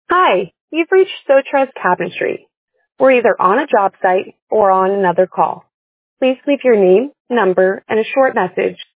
Hi, you've reached Sotra's Cabinetry. We're either on a job site or on another call. Please leave your name, number, and a short message,